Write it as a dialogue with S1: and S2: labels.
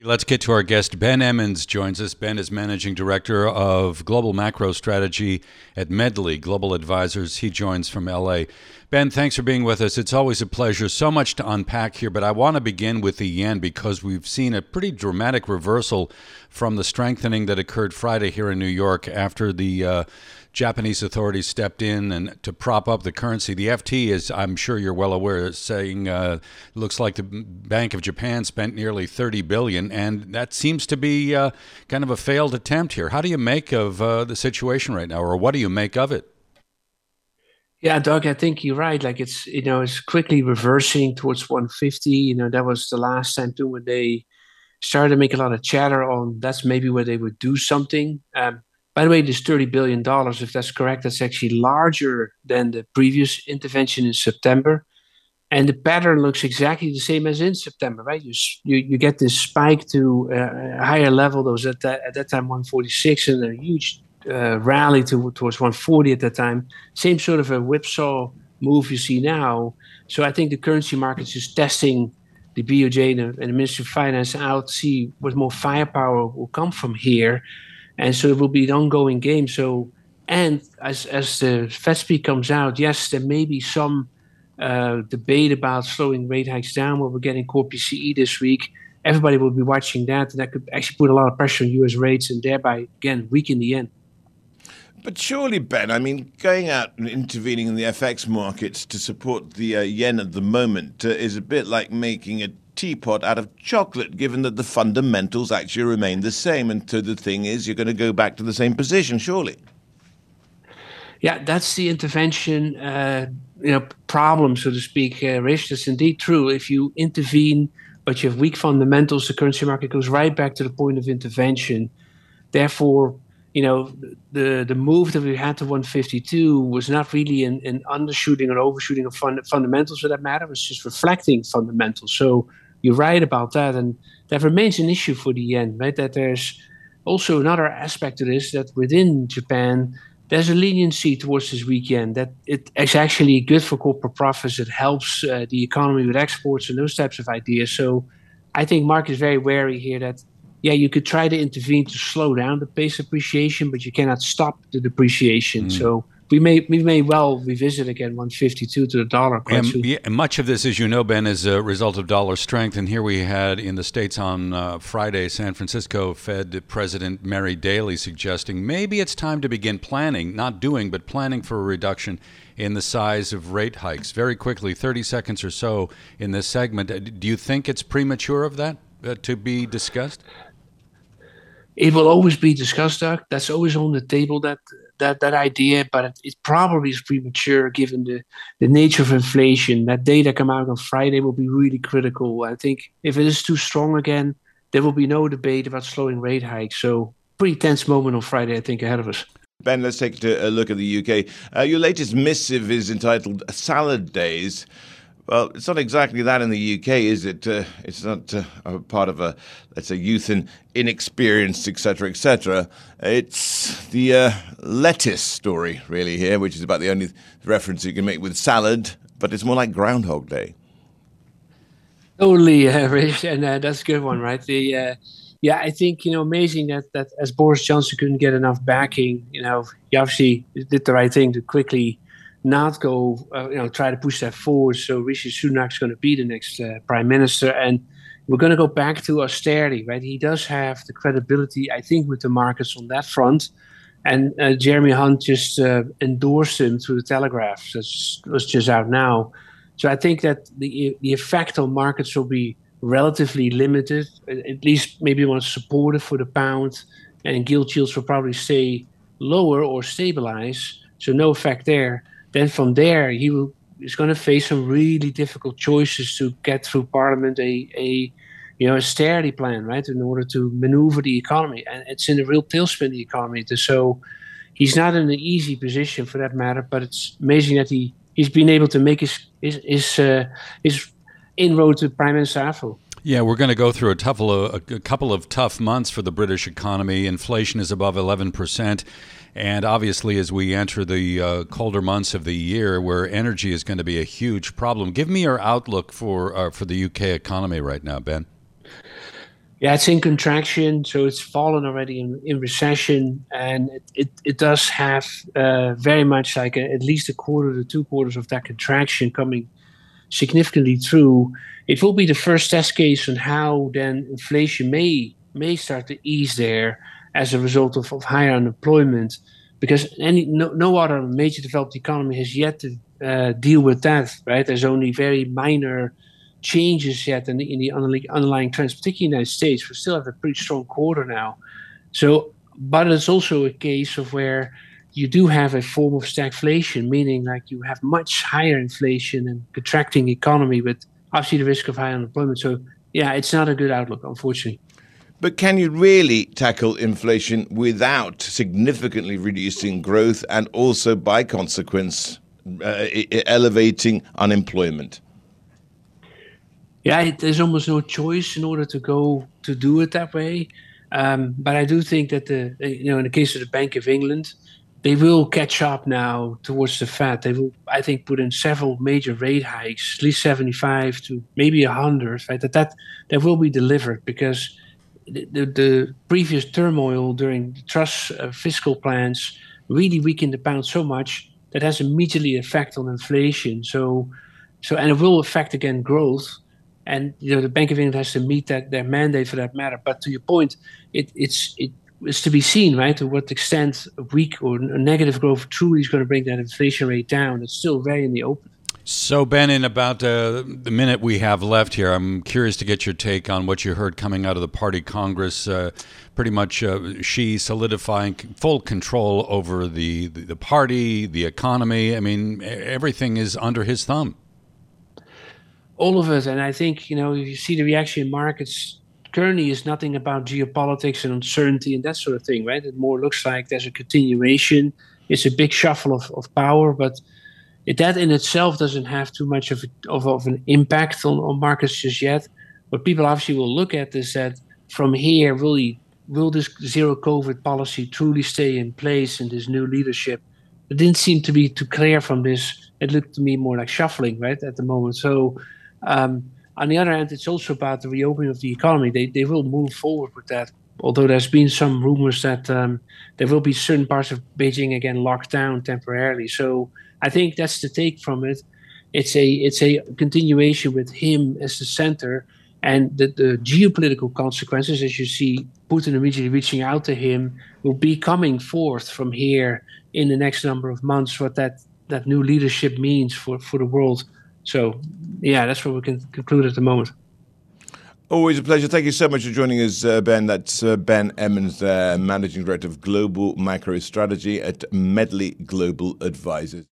S1: Let's get to our guest. Ben Emmons joins us. Ben is Managing Director of Global Macro Strategy at Medley Global Advisors. He joins from LA. Ben, thanks for being with us. It's always a pleasure. So much to unpack here, but I want to begin with the yen because we've seen a pretty dramatic reversal from the strengthening that occurred Friday here in New York after the Japanese authorities stepped in and to prop up the currency. The FT, is, I'm sure you're well aware, is saying looks like the Bank of Japan spent nearly $30 billion, and that seems to be kind of a failed attempt here. How do you make of the situation right now, or what do you make of it?
S2: Yeah, Doug, I think you're right. Like it's quickly reversing towards 150. That was the last time too when they started to make a lot of chatter on that's maybe where they would do something. By the way, this $30 billion, if that's correct, that's actually larger than the previous intervention in September. And the pattern looks exactly the same as in September, right? You get this spike to a higher level. That was at that time 146, and a huge rally towards 140 at that time. Same sort of a whipsaw move you see now. So I think the currency market's just testing the BOJ and the Ministry of Finance out, see what more firepower will come from here. And so it will be an ongoing game. So, and as the Fed speak comes out, yes, there may be some debate about slowing rate hikes down. Where we're getting core PCE this week. Everybody will be watching that, and that could actually put a lot of pressure on U.S. rates and thereby, again, weaken the yen.
S3: But surely, Ben, I mean, going out and intervening in the FX markets to support the yen at the moment is a bit like making a teapot out of chocolate, given that the fundamentals actually remain the same. And so the thing is, you're going to go back to the same position, surely.
S2: Yeah, that's the intervention problem, so to speak, Rich. That's indeed true. If you intervene, but you have weak fundamentals, the currency market goes right back to the point of intervention. Therefore, the move that we had to 152 was not really an undershooting or overshooting of fundamentals for that matter. It was just reflecting fundamentals. So you're right about that. And that remains an issue for the yen, right? That there's also another aspect to this, that within Japan, there's a leniency towards this weak yen, that it's actually good for corporate profits. It helps the economy with exports and those types of ideas. So I think Mark is very wary here that, yeah, you could try to intervene to slow down the pace of appreciation, but you cannot stop the depreciation. So we may well revisit again 152 to the dollar quite soon.
S1: Yeah, much of this, as you know, Ben, is a result of dollar strength. And here we had in the States on Friday, San Francisco Fed President Mary Daly suggesting maybe it's time to begin planning, not doing, but planning for a reduction in the size of rate hikes. Very quickly, 30 seconds or so in this segment. Do you think it's premature of that to be discussed?
S2: It will always be discussed, Doug. That's always on the table, that idea, but it probably is premature given the nature of inflation. That data come out on Friday will be really critical. I think if it is too strong again, there will be no debate about slowing rate hikes. So pretty tense moment on Friday, I think, ahead of us.
S3: Ben, let's take a look at the UK. Your latest missive is entitled Salad Days. Well, it's not exactly that in the UK, is it? It's not a part of let's say, youth and inexperienced, etc., etc. It's the lettuce story, really, here, which is about the only reference you can make with salad, but it's more like Groundhog Day.
S2: Totally, Rich, and that's a good one, right? Yeah, I think, amazing that as Boris Johnson couldn't get enough backing, he obviously did the right thing to quickly not go, try to push that forward. So Rishi Sunak's going to be the next prime minister, and we're going to go back to austerity, right? He does have the credibility, I think, with the markets on that front. And Jeremy Hunt just endorsed him through the Telegraph. That was just out now. So I think that the effect on markets will be relatively limited, at least maybe more supportive for the pound, and gilt yields will probably stay lower or stabilize. So no effect there. Then from there, he's going to face some really difficult choices to get through Parliament a austerity plan, right, in order to maneuver the economy. And it's in a real tailspin, the economy. So he's not in an easy position for that matter, but it's amazing that he's been able to make his inroad to Prime Minister Afro.
S1: Yeah, we're going to go through a couple of tough months for the British economy. Inflation is above 11%. And obviously, as we enter the colder months of the year, where energy is going to be a huge problem, give me your outlook for the UK economy right now, Ben.
S2: Yeah, it's in contraction, so it's fallen already in recession, and it does have very much like at least a quarter to 2 quarters of that contraction coming significantly through. It will be the first test case on how then inflation may start to ease there as a result of higher unemployment, because no other major developed economy has yet to deal with that. Right, there's only very minor changes yet in the underlying trends, particularly in the United States. We still have a pretty strong quarter now. So, but it's also a case of where you do have a form of stagflation, meaning like you have much higher inflation and contracting economy, but obviously the risk of high unemployment. So, yeah, it's not a good outlook, unfortunately.
S3: But can you really tackle inflation without significantly reducing growth and also, by consequence, elevating unemployment?
S2: Yeah, there's almost no choice in order to do it that way. But I do think that in the case of the Bank of England, they will catch up now towards the Fed. They will, I think, put in several major rate hikes, at least 75 to maybe 100. Right, that will be delivered because the previous turmoil during the Truss fiscal plans really weakened the pound so much that has immediately effect on inflation. And it will affect again growth. And the Bank of England has to meet their mandate for that matter. But to your point, it's to be seen, right, to what extent weak or negative growth truly is going to bring that inflation rate down. It's still very in the open.
S1: So, Ben, in about the minute we have left here, I'm curious to get your take on what you heard coming out of the party Congress. Pretty much Xi solidifying full control over the party, the economy. I mean, everything is under his thumb.
S2: All of it. And I think, if you see the reaction in markets currently is nothing about geopolitics and uncertainty and that sort of thing, right? It more looks like there's a continuation. It's a big shuffle of power, but that in itself doesn't have too much of an impact on markets just yet. What people obviously will look at is that from here, will this zero COVID policy truly stay in place in this new leadership? It didn't seem to be too clear from this. It looked to me more like shuffling, right, at the moment. So on the other hand, it's also about the reopening of the economy. They will move forward with that. Although there's been some rumors that there will be certain parts of Beijing again locked down temporarily. So I think that's the take from it. It's a continuation with him as the center, and the geopolitical consequences, as you see Putin immediately reaching out to him, will be coming forth from here in the next number of months. What that new leadership means for the world. So, yeah, that's what we can conclude at the moment.
S3: Always a pleasure. Thank you so much for joining us, Ben. That's Ben Emmons, Managing Director of Global Macro Strategy at Medley Global Advisors.